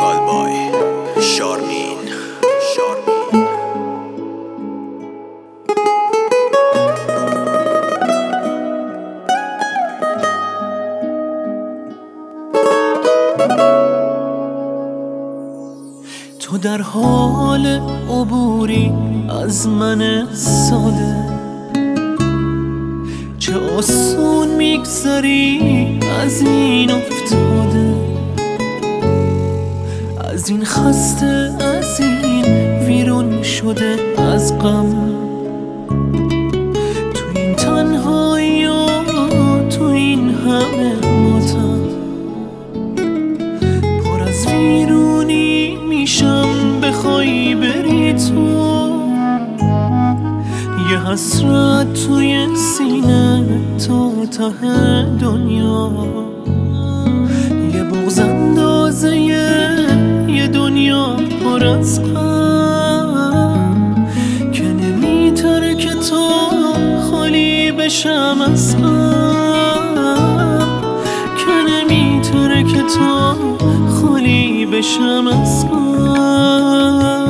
کالبای شارمین تو در حال عبوری از من ساده، چه آسون میگذری از این افتاده، از این خسته، از این ویرون شده از غم، تو این تنهایی و تو این همه ماتم، پر از ویرونی میشم بخوای بری تو، یه حسرت توی سینه تا ته دنیا، یه بغض اندازه یه دنیا پر از غم، که نمیتره که تو خالی بشم از غم، که نمیتره که تو خالی بشم از غم.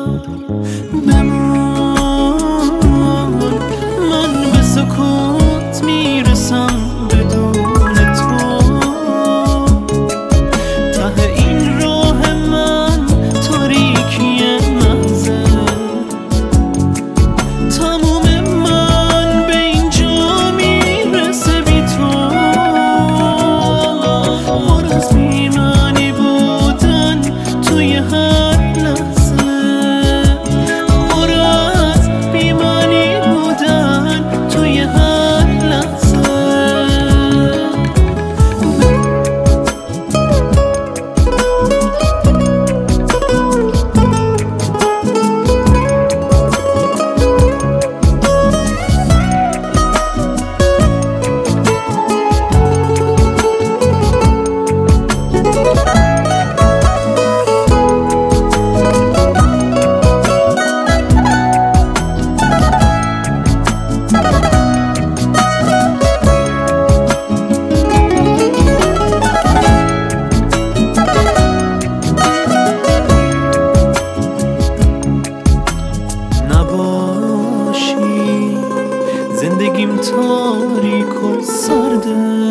زندگیم تاریک و سرده،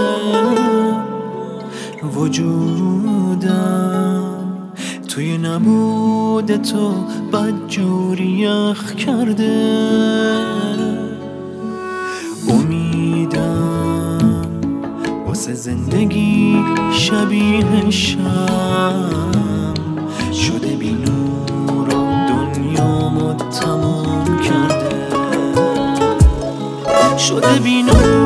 وجودم توی نبود تو بدجوری یخ کرده، امیدم واسه زندگی شبیه شم شده بی نور و دنیامو تمام کرده، شده بی نور